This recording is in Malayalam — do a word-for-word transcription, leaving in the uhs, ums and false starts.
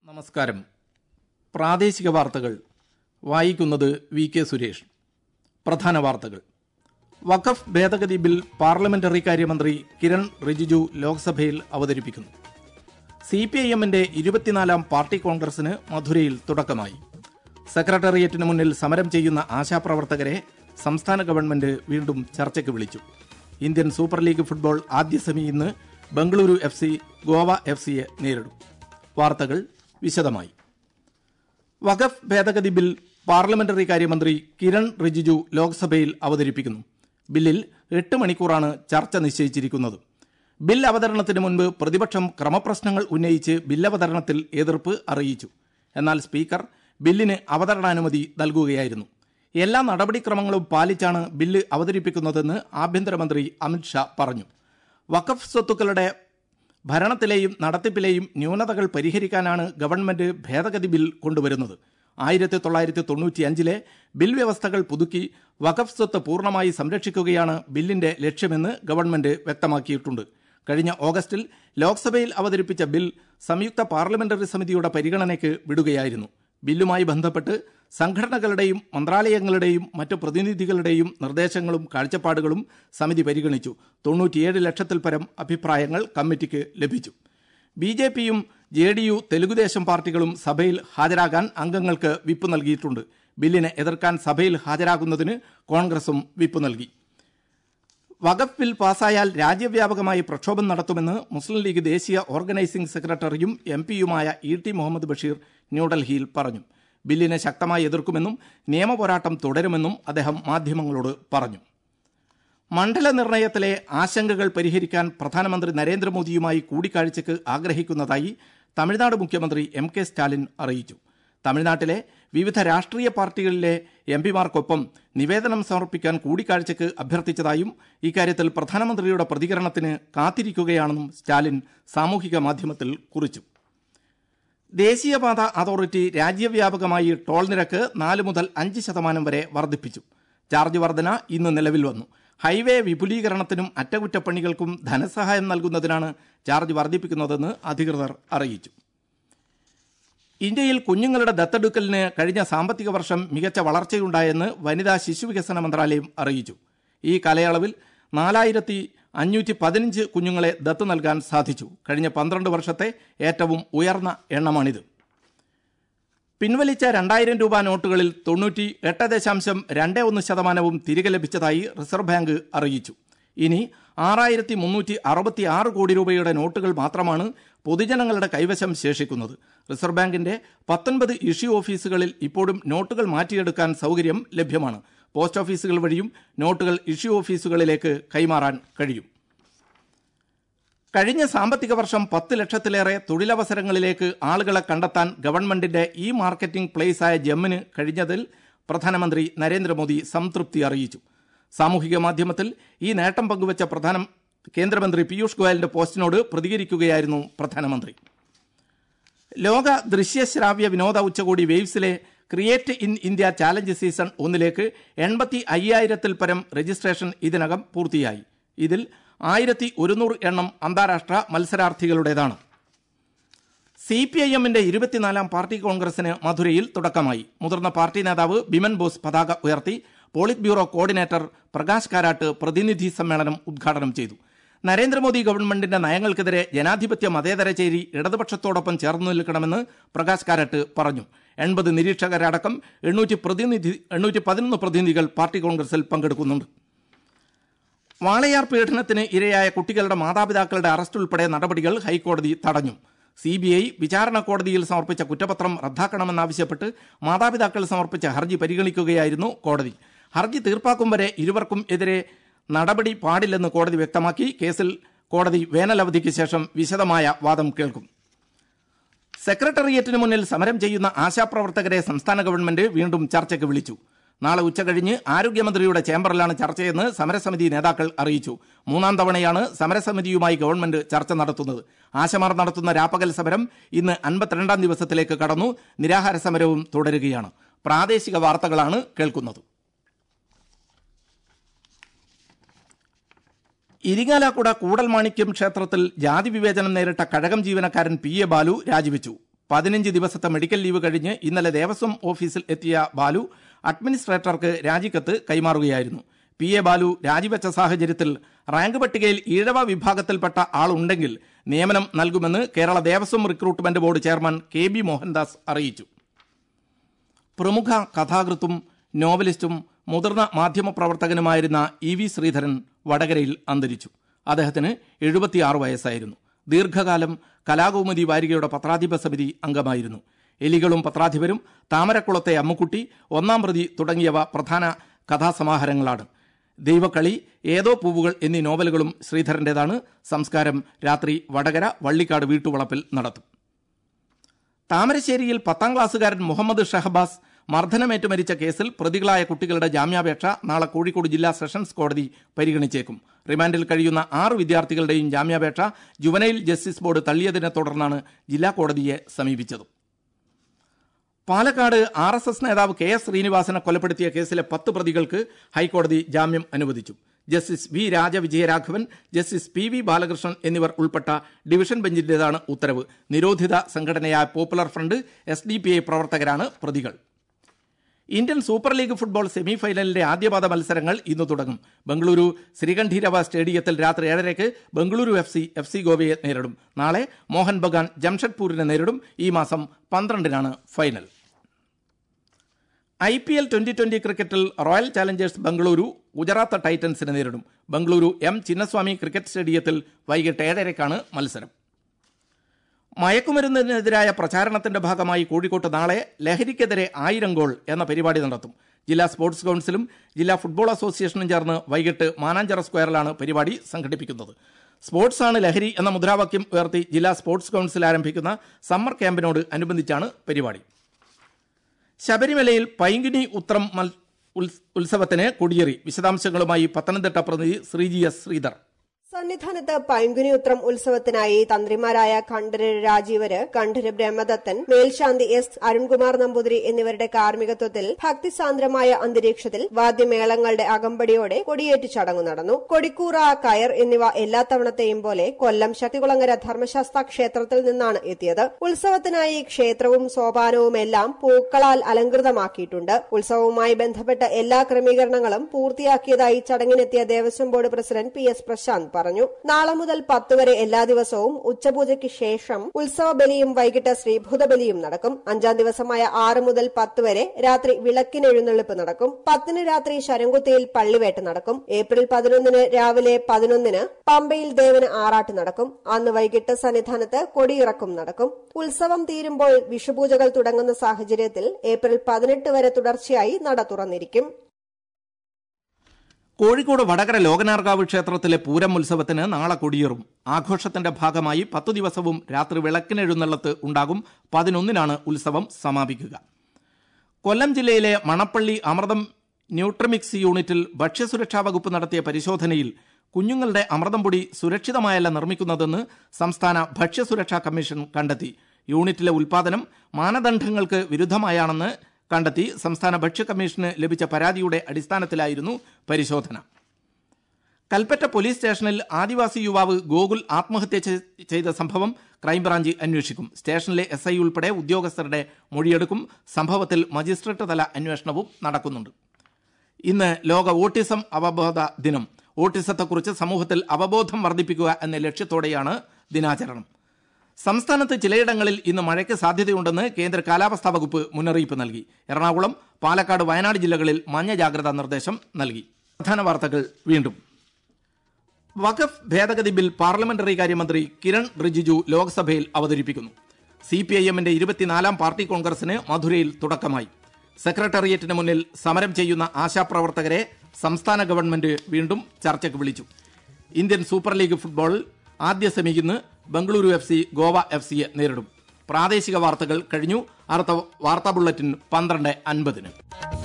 നമസ്കാരം. പ്രാദേശിക വാർത്തകൾ വായിക്കുന്നത് വി കെ സുരേഷ്. പ്രധാന വാർത്തകൾ. വഖഫ് ഭേദഗതി ബിൽ പാർലമെന്ററി കാര്യമന്ത്രി കിരൺ റിജിജു ലോക്സഭയിൽ അവതരിപ്പിക്കുന്നു. സി പി ഐ എമ്മിന്റെ ഇരുപത്തിനാലാം പാർട്ടി കോൺഗ്രസിന് മധുരയിൽ തുടക്കമായി. സെക്രട്ടേറിയറ്റിന് മുന്നിൽ സമരം ചെയ്യുന്ന ആശാപ്രവർത്തകരെ സംസ്ഥാന ഗവൺമെന്റ് വീണ്ടും ചർച്ചയ്ക്ക് വിളിച്ചു. ഇന്ത്യൻ സൂപ്പർ ലീഗ് ഫുട്ബോൾ ആദ്യ സെമി ഇന്ന് Bengaluru F C Goa F സിയെ നേരിടും. വാർത്തകൾ വിശദമായി. വഖഫ് ഭേദഗതി ബിൽ പാർലമെന്ററി കാര്യമന്ത്രി കിരൺ റിജിജു ലോക്സഭയിൽ അവതരിപ്പിക്കുന്നു. ബില്ലിൽ എട്ട് മണിക്കൂറാണ് ചർച്ച നിശ്ചയിച്ചിരിക്കുന്നത്. ബിൽ അവതരണത്തിന് മുൻപ് പ്രതിപക്ഷം ക്രമപ്രശ്നങ്ങൾ ഉന്നയിച്ച് ബില്ലവതരണത്തിൽ എതിർപ്പ് അറിയിച്ചു. എന്നാൽ സ്പീക്കർ ബില്ലിന് അവതരണാനുമതി നൽകുകയായിരുന്നു. എല്ലാ നടപടിക്രമങ്ങളും പാലിച്ചാണ് ബില്ല് അവതരിപ്പിക്കുന്നതെന്ന് ആഭ്യന്തരമന്ത്രി അമിത്ഷാ പറഞ്ഞു. വഖഫ് സ്വത്തുക്കളുടെ ഭരണത്തിലെയും നടത്തിപ്പിലെയും ന്യൂനതകൾ പരിഹരിക്കാനാണ് ഗവൺമെന്റ് ഭേദഗതി ബിൽ കൊണ്ടുവരുന്നത്. ആയിരത്തി തൊള്ളായിരത്തി തൊണ്ണൂറ്റി അഞ്ചിലെ ബിൽ വ്യവസ്ഥകൾ പുതുക്കി വഖഫ് സ്വത്ത് പൂർണ്ണമായി സംരക്ഷിക്കുകയാണ് ബില്ലിന്റെ ലക്ഷ്യമെന്ന് ഗവൺമെന്റ് വ്യക്തമാക്കിയിട്ടുണ്ട്. കഴിഞ്ഞ ഓഗസ്റ്റിൽ ലോക്സഭയിൽ അവതരിപ്പിച്ച ബിൽ സംയുക്ത പാർലമെന്ററി സമിതിയുടെ പരിഗണനയ്ക്ക് വിടുകയായിരുന്നു. ബില്ലുമായി ബന്ധപ്പെട്ട് സംഘടനകളുടെയും മന്ത്രാലയങ്ങളുടെയും മറ്റു പ്രതിനിധികളുടെയും നിർദ്ദേശങ്ങളും കാഴ്ചപ്പാടുകളും സമിതി പരിഗണിച്ചു. തൊണ്ണൂറ്റിയേഴ് ലക്ഷത്തിൽ പരം അഭിപ്രായങ്ങൾ കമ്മിറ്റിക്ക് ലഭിച്ചു. ബി ജെ പിയും ജെ ഡി യു തെലുഗുദേശം പാർട്ടികളും സഭയിൽ ഹാജരാകാൻ അംഗങ്ങൾക്ക് വിപ്പ് നൽകിയിട്ടുണ്ട്. ബില്ലിനെ എതിർക്കാൻ സഭയിൽ ഹാജരാകുന്നതിന് കോൺഗ്രസും വിപ്പ് നൽകി. വഖഫ് ബിൽ പാസായാൽ രാജ്യവ്യാപകമായി പ്രക്ഷോഭം നടത്തുമെന്ന് മുസ്ലിം ലീഗ് ദേശീയ ഓർഗനൈസിംഗ് സെക്രട്ടറിയും എം പിയുമായ ഇ ടി മുഹമ്മദ് ബഷീർ ന്യൂഡൽഹിയിൽ പറഞ്ഞു. ബില്ലിനെ ശക്തമായി എതിർക്കുമെന്നും നിയമപോരാട്ടം തുടരുമെന്നും അദ്ദേഹം മാധ്യമങ്ങളോട് പറഞ്ഞു. മണ്ഡല നിർണയത്തിലെ ആശങ്കകൾ പരിഹരിക്കാൻ പ്രധാനമന്ത്രി നരേന്ദ്രമോദിയുമായി കൂടിക്കാഴ്ചയ്ക്ക് ആഗ്രഹിക്കുന്നതായി തമിഴ്നാട് മുഖ്യമന്ത്രി എം കെ സ്റ്റാലിൻ അറിയിച്ചു. തമിഴ്നാട്ടിലെ വിവിധ രാഷ്ട്രീയ പാർട്ടികളിലെ എം പിമാർക്കൊപ്പം നിവേദനം സമർപ്പിക്കാൻ കൂടിക്കാഴ്ചയ്ക്ക് അഭ്യർത്ഥിച്ചതായും ഇക്കാര്യത്തിൽ പ്രധാനമന്ത്രിയുടെ പ്രതികരണത്തിന് കാത്തിരിക്കുകയാണെന്നും സ്റ്റാലിൻ സാമൂഹിക മാധ്യമത്തിൽ കുറിച്ചു. ദേശീയപാത അതോറിറ്റി രാജ്യവ്യാപകമായി ടോൾ നിരക്ക് നാല് മുതൽ അഞ്ച് ശതമാനം വരെ വർദ്ധിപ്പിച്ചു. ചാർജ് വർധന ഇന്ന് നിലവിൽ വന്നു. ഹൈവേ വിപുലീകരണത്തിനും അറ്റകുറ്റപ്പണികൾക്കും ധനസഹായം നൽകുന്നതിനാണ് ചാർജ് വർദ്ധിപ്പിക്കുന്നതെന്ന് അധികൃതർ അറിയിച്ചു. ഇന്ത്യയിൽ കുഞ്ഞുങ്ങളുടെ ദത്തെടുക്കലിന് കഴിഞ്ഞ സാമ്പത്തിക വർഷം മികച്ച വളർച്ചയുണ്ടായെന്ന് വനിതാ ശിശുവികസന മന്ത്രാലയം അറിയിച്ചു. ഈ കാലയളവിൽ നാലായിരത്തി അഞ്ഞൂറ്റി പതിനഞ്ച് കുഞ്ഞുങ്ങളെ ദത്ത് നൽകാൻ സാധിച്ചു. കഴിഞ്ഞ പന്ത്രണ്ട് വർഷത്തെ ഏറ്റവും ഉയർന്ന എണ്ണമാണിത്. പിൻവലിച്ച രണ്ടായിരം രൂപ നോട്ടുകളിൽ തൊണ്ണൂറ്റി എട്ട് ദശാംശം രണ്ട് ഒന്ന് ശതമാനവും തിരികെ ലഭിച്ചതായി റിസർവ് ബാങ്ക് അറിയിച്ചു. ഇനി ആറായിരത്തി മുന്നൂറ്റി അറുപത്തി ആറ് കോടി രൂപയുടെ നോട്ടുകൾ മാത്രമാണ് പൊതുജനങ്ങളുടെ കൈവശം ശേഷിക്കുന്നത്. റിസർവ് ബാങ്കിന്റെ പത്തൊൻപത് ഇഷ്യൂ ഓഫീസുകളിൽ ഇപ്പോഴും നോട്ടുകൾ മാറ്റിയെടുക്കാൻ സൗകര്യം ലഭ്യമാണ്. പോസ്റ്റ് ഓഫീസുകൾ വഴിയും നോട്ടുകൾ ഇഷ്യൂ ഓഫീസുകളിലേക്ക് കൈമാറാൻ കഴിയും. കഴിഞ്ഞ സാമ്പത്തിക വർഷം പത്ത് ലക്ഷത്തിലേറെ തൊഴിലവസരങ്ങളിലേക്ക് ആളുകളെ കണ്ടെത്താൻ ഗവൺമെന്റിന്റെ ഇ മാർക്കറ്റിംഗ് പ്ലേസായ ജെമ്മിന് കഴിഞ്ഞതിൽ പ്രധാനമന്ത്രി നരേന്ദ്രമോദി സംതൃപ്തി അറിയിച്ചു. സാമൂഹിക മാധ്യമത്തിൽ ഈ നേട്ടം പങ്കുവച്ച പ്രധാന കേന്ദ്രമന്ത്രി പീയൂഷ് ഗോയലിന്റെ പോസ്റ്റിനോട് പ്രതികരിക്കുകയായിരുന്നു പ്രധാനമന്ത്രി. ലോക ദൃശ്യശ്രാവ്യ വിനോദ ഉച്ചകോടി വേവ്സിലെ create in India challenge season ഒന്നിലേക്ക് എൺപത്തി അയ്യായിരത്തിൽ പരം രജിസ്ട്രേഷൻ ഇതിനകം പൂർത്തിയായി. ഇതിൽ ആയിരത്തി ഒരുന്നൂറ് എണ്ണം അന്താരാഷ്ട്ര മത്സരാർത്ഥികളുടേതാണ്. സി പി ഐ എമ്മിന്റെ ഇരുപത്തിനാലാം പാർട്ടി കോൺഗ്രസിന് മധുരയിൽ തുടക്കമായി. മുതിർന്ന പാർട്ടി നേതാവ് ബിമൻ ബോസ് പതാക ഉയർത്തി. Polit bureau coordinator Prakash Karat പ്രതിനിധി സമ്മേളനം ഉദ്ഘാടനം ചെയ്തു. നരേന്ദ്രമോദി ഗവൺമെന്റിന്റെ നയങ്ങൾക്കെതിരെ ജനാധിപത്യ മതേതര ചേരി ഇടതുപക്ഷത്തോടൊപ്പം ചേർന്നു നിൽക്കണമെന്ന് പ്രകാശ് കാരാട്ട് പറഞ്ഞു. എൺപത് നിരീക്ഷകരടക്കം എണ്ണൂറ്റി പ്രതിനിധി എണ്ണൂറ്റി പതിനൊന്ന് പ്രതിനിധികൾ പാർട്ടി കോൺഗ്രസിൽ പങ്കെടുക്കുന്നുണ്ട്. വാളയാർ പീഡനത്തിന് ഇരയായ കുട്ടികളുടെ മാതാപിതാക്കളുടെ അറസ്റ്റ് ഉൾപ്പെടെ നടപടികൾ ഹൈക്കോടതി തടഞ്ഞു. സി ബി ഐ വിചാരണ കോടതിയിൽ സമർപ്പിച്ച കുറ്റപത്രം റദ്ദാക്കണമെന്നാവശ്യപ്പെട്ട് മാതാപിതാക്കൾ സമർപ്പിച്ച ഹർജി പരിഗണിക്കുകയായിരുന്നു കോടതി. ഹർജി തീർപ്പാക്കും വരെ ഇരുവർക്കും എതിരെ നടപടി പാടില്ലെന്ന് കോടതി വ്യക്തമാക്കി. കേസിൽ കോടതി വേനലവധിക്ക് ശേഷം വിശദമായ വാദം കേൾക്കും. സെക്രട്ടേറിയറ്റിന് മുന്നിൽ സമരം ചെയ്യുന്ന ആശാപ്രവർത്തകരെ സംസ്ഥാന ഗവൺമെന്റ് വീണ്ടും ചർച്ചയ്ക്ക് വിളിച്ചു. നാളെ ഉച്ചകഴിഞ്ഞ് ആരോഗ്യമന്ത്രിയുടെ ചേംബറിലാണ് ചർച്ചയെന്ന് സമരസമിതി നേതാക്കൾ അറിയിച്ചു. മൂന്നാം തവണയാണ് സമരസമിതിയുമായി ഗവൺമെന്റ് ചർച്ച നടത്തുന്നത്. ആശമാർ നടത്തുന്ന രാപ്പകൽ സമരം ഇന്ന് അൻപത്തിരണ്ടാം ദിവസത്തിലേക്ക് കടന്നു. നിരാഹാര സമരവും തുടരുകയാണ്. പ്രാദേശിക വാർത്തകളാണ് കേൾക്കുന്നത്. ഇരിങ്ങാലക്കുട കൂടൽമാണിക്യം ക്ഷേത്രത്തിൽ ജാതി വിവേചനം നേരിട്ട കഴകം ജീവനക്കാരൻ പി എ ബാലു രാജിവെച്ചു. പതിനഞ്ച് ദിവസത്തെ മെഡിക്കൽ ലീവ് കഴിഞ്ഞ് ഇന്നലെ ദേവസ്വം ഓഫീസിൽ എത്തിയ ബാലു അഡ്മിനിസ്ട്രേറ്റർക്ക് രാജിക്കത്ത് കൈമാറുകയായിരുന്നു. പി എ ബാലു രാജിവെച്ച സാഹചര്യത്തിൽ റാങ്ക് പട്ടികയിൽ ഈഴവ വിഭാഗത്തിൽപ്പെട്ട ആളുണ്ടെങ്കിൽ നിയമനം നൽകുമെന്ന് Kerala Devaswom recruitment board chairman K B Mohandas അറിയിച്ചു. പ്രമുഖ കഥാകൃത്തും നോവലിസ്റ്റും മുതിർന്ന മാധ്യമപ്രവർത്തകനുമായിരുന്ന ഇ വി ശ്രീധരൻ വടകരയിൽ അന്തരിച്ചു. അദ്ദേഹത്തിന് എഴുപത്തിയാറ് വയസ്സായിരുന്നു. ദീർഘകാലം കലാകൗമുദി വാരികയുടെ പത്രാധിപ സമിതി അംഗമായിരുന്നു. എലികളും പത്രാധിപരും, താമരക്കുളത്തെ അമ്മുക്കുട്ടി, ഒന്നാം പ്രതി തുടങ്ങിയവ പ്രധാന കഥാസമാഹാരങ്ങളാണ്. ദൈവക്കളി, ഏതോ പൂവുകൾ എന്നീ നോവലുകളും ശ്രീധരന്റേതാണ്. സംസ്കാരം രാത്രി വടകര വള്ളിക്കാട് വീട്ടുവളപ്പിൽ നടത്തും. താമരശ്ശേരിയിൽ പത്താം ക്ലാസ്സുകാരൻ മുഹമ്മദ് ഷഹബാസ് മർദ്ദനമേറ്റ് മരിച്ച കേസിൽ പ്രതികളായ കുട്ടികളുടെ ജാമ്യാപേക്ഷ നാളെ കോഴിക്കോട് ജില്ലാ സെഷൻസ് കോടതി പരിഗണിച്ചേക്കും. റിമാൻഡിൽ കഴിയുന്ന ആറ് വിദ്യാർത്ഥികളുടെയും ജാമ്യാപേക്ഷ ജുവനൈൽ ജസ്റ്റിസ് ബോർഡ് തള്ളിയതിനെ തുടർന്നാണ് ജില്ലാ കോടതിയെ സമീപിച്ചത്. പാലക്കാട് ആർ എസ് എസ് നേതാവ് കെ എസ് ശ്രീനിവാസനെ കൊലപ്പെടുത്തിയ കേസിലെ പത്ത് പ്രതികൾക്ക് ഹൈക്കോടതി ജാമ്യം അനുവദിച്ചു. Justice V Rajavijayaraghavan, justice P V Balakrishnan എന്നിവർ ഉൾപ്പെട്ട ഡിവിഷൻ ബെഞ്ചിന്റേതാണ് ഉത്തരവ്. നിരോധിത സംഘടനയായ popular front, S D P I പ്രവർത്തകരാണ് പ്രതികൾ. ഇന്ത്യൻ സൂപ്പർ ലീഗ് ഫുട്ബോൾ സെമിഫൈനലിന്റെ ആദ്യപാദ മത്സരങ്ങൾ ഇന്ന് തുടങ്ങും. ബംഗളൂരു ശ്രീകണ്ഠീരവ സ്റ്റേഡിയത്തിൽ രാത്രി ഏഴരയ്ക്ക് Bengaluru F C F C ഗോവയെ നേരിടും. നാളെ മോഹൻ ബഗാൻ ജംഷഡ്പൂരിനെ നേരിടും. ഈ മാസം പന്ത്രണ്ടിനാണ് final. I P L twenty twenty ക്രിക്കറ്റിൽ റോയൽ ചാലഞ്ചേഴ്സ് ബംഗളൂരു ഗുജറാത്ത് ടൈറ്റൻസിനെ നേരിടും. ബംഗളൂരു എം ചിന്നസ്വാമി ക്രിക്കറ്റ് സ്റ്റേഡിയത്തിൽ വൈകിട്ട് ഏഴരയ്ക്കാണ് മത്സരം. മയക്കുമരുന്നിനെതിരായ പ്രചാരണത്തിന്റെ ഭാഗമായി കോഴിക്കോട്ട് നാളെ ലഹരിക്കെതിരെ ആയിരം ഗോൾ എന്ന പരിപാടി നടത്തും. ജില്ലാ സ്പോർട്സ് കൌൺസിലും ജില്ലാ ഫുട്ബോൾ അസോസിയേഷനും ചേർന്ന് വൈകിട്ട് മാനാഞ്ചിറ സ്ക്വയറിലാണ് പരിപാടി സംഘടിപ്പിക്കുന്നത്. സ്പോർട്സ് ആണ് ലഹരി എന്ന മുദ്രാവാക്യം ഉയർത്തി ജില്ലാ സ്പോർട്സ് കൌൺസിൽ ആരംഭിക്കുന്ന സമ്മർ ക്യാമ്പിനോട് അനുബന്ധിച്ചാണ് പരിപാടി. ശബരിമലയിൽ പൈങ്കുനി ഉത്രം ഉത്സവത്തിന് കൊടിയേറി. വിശദാംശങ്ങളുമായി പത്തനംതിട്ട പ്രതിനിധി ശ്രീജി എസ് ശ്രീധർ. സന്നിധാനത്ത് പൈങ്കുനി ഉത്രം ഉത്സവത്തിനായി തന്ത്രിമാരായ കണ്ഠര് രാജീവര്, കണ്ഠര് ബ്രഹ്മദത്തൻ, മേൽശാന്തി എസ് അരുൺകുമാർ നമ്പൂതിരി എന്നിവരുടെ കാർമ്മികത്വത്തിൽ ഭക്തിസാന്ദ്രമായ അന്തരീക്ഷത്തിൽ വാദ്യമേളങ്ങളുടെ അകമ്പടിയോടെ കൊടിയേറ്റ് ചടങ്ങ് നടന്നു. കൊടിക്കൂറ, കയർ എന്നിവ എല്ലാ തവണത്തെയും പോലെ കൊല്ലം ശക്തികുളങ്ങര ധർമ്മശാസ്ത്ര ക്ഷേത്രത്തിൽ നിന്നാണ് എത്തിയത്. ഉത്സവത്തിനായി ക്ഷേത്രവും സോപാനവുമെല്ലാം പൂക്കളാൽ അലങ്കൃതമാക്കിയിട്ടുണ്ട്. ഉത്സവവുമായി ബന്ധപ്പെട്ട എല്ലാ ക്രമീകരണങ്ങളും പൂർത്തിയാക്കിയതായി ചടങ്ങിനെത്തിയ Devaswom board president P S Prashanth പറഞ്ഞു. നാളെ മുതൽ പത്ത് വരെ എല്ലാ ദിവസവും ഉച്ചപൂജയ്ക്ക് ശേഷം ഉത്സവ ബലിയും വൈകിട്ട് ശ്രീഭൂതബലിയും നടക്കും. അഞ്ചാം ദിവസമായ ആറ് മുതൽ പത്ത് വരെ രാത്രി വിളക്കിനെഴുന്നള്ളിപ്പ് നടക്കും. പത്തിന് രാത്രി ശരംകുത്തിയിൽ പള്ളിവേട്ട് നടക്കും. ഏപ്രിൽ പതിനൊന്നിന് രാവിലെ പതിനൊന്നിന് പമ്പയിൽ ദേവന് ആറാട്ട് നടക്കും. അന്ന് വൈകിട്ട് സന്നിധാനത്ത് കൊടിയിറക്കും നടക്കും. ഉത്സവം തീരുമ്പോൾ വിഷുപൂജകൾ തുടങ്ങുന്ന സാഹചര്യത്തിൽ ഏപ്രിൽ പതിനെട്ട് വരെ തുടർച്ചയായി നട തുറന്നിരിക്കും. കോഴിക്കോട് വടകര ലോകനാർക്കാവ് ക്ഷേത്രത്തിലെ പൂരം ഉത്സവത്തിന് നാളെ കൊടിയേറും. ആഘോഷത്തിന്റെ ഭാഗമായി പത്തു ദിവസവും രാത്രി വിളക്കിനെഴുന്നള്ളത്ത് ഉണ്ടാകും. പതിനൊന്നിനാണ് ഉത്സവം സമാപിക്കുക. കൊല്ലം ജില്ലയിലെ മണപ്പള്ളി അമൃതം ന്യൂട്രിമിക്സ് യൂണിറ്റിൽ ഭക്ഷ്യസുരക്ഷാ വകുപ്പ് നടത്തിയ പരിശോധനയിൽ കുഞ്ഞുങ്ങളുടെ അമൃതം പൊടി സുരക്ഷിതമായല്ല നിർമ്മിക്കുന്നതെന്ന് സംസ്ഥാന ഭക്ഷ്യസുരക്ഷാ കമ്മീഷൻ കണ്ടെത്തി. യൂണിറ്റിലെ ഉൽപാദനം മാനദണ്ഡങ്ങൾക്ക് വിരുദ്ധമായാണെന്ന് കണ്ടെത്തി. സംസ്ഥാന ഭക്ഷ്യ കമ്മീഷന് ലഭിച്ച പരാതിയുടെ അടിസ്ഥാനത്തിലായിരുന്നു പരിശോധന. കൽപ്പറ്റ പോലീസ് സ്റ്റേഷനിൽ ആദിവാസി യുവാവ് ഗോകുൽ ആത്മഹത്യ ചെയ്ത സംഭവം ക്രൈംബ്രാഞ്ച് അന്വേഷിക്കും. സ്റ്റേഷനിലെ എസ് ഐ ഉൾപ്പെടെ ഉദ്യോഗസ്ഥരുടെ മൊഴിയെടുക്കും. സംഭവത്തിൽ മജിസ്ട്രേറ്റ് തല അന്വേഷണവും നടക്കുന്നുണ്ട്. ഇന്ന് ലോക ഓട്ടിസം അവബോധ ദിനം. ഓട്ടിസത്തെക്കുറിച്ച് സമൂഹത്തിൽ അവബോധം വർദ്ധിപ്പിക്കുക എന്ന ലക്ഷ്യത്തോടെയാണ് ദിനാചരണം. സംസ്ഥാനത്ത് ചിലയിടങ്ങളിൽ ഇന്ന് മഴയ്ക്ക് സാധ്യതയുണ്ടെന്ന് കേന്ദ്ര കാലാവസ്ഥാ വകുപ്പ് മുന്നറിയിപ്പ് നൽകി. എറണാകുളം, പാലക്കാട്, വയനാട് ജില്ലകളിൽ മഞ്ഞ ജാഗ്രതാ നിർദ്ദേശം നൽകി. പ്രധാന വാർത്തകൾ വീണ്ടും. വഖഫ് ഭേദഗതി ബിൽ പാർലമെന്ററി കാര്യമന്ത്രി കിരൺ റിജിജു ലോക്സഭയിൽ അവതരിപ്പിക്കുന്നു. സി പി ഐ എമ്മിന്റെ ഇരുപത്തിനാലാം പാർട്ടി കോൺഗ്രസിന് മധുരയിൽ തുടക്കമായി. സെക്രട്ടേറിയറ്റിന് മുന്നിൽ സമരം ചെയ്യുന്ന ആശാപ്രവർത്തകരെ സംസ്ഥാന ഗവൺമെന്റ് വീണ്ടും ചർച്ചയ്ക്ക് വിളിച്ചു. ഇന്ത്യൻ സൂപ്പർ ലീഗ് ഫുട്ബോളിൽ ആദ്യ സെമി ഇന്ന് Bengaluru F C Goa F സിയെ നേരിടും. പ്രാദേശിക വാർത്തകൾ കഴിഞ്ഞു. അടുത്ത വാർത്താ ബുള്ളറ്റിൻ പന്ത്രണ്ട് അൻപതിന്.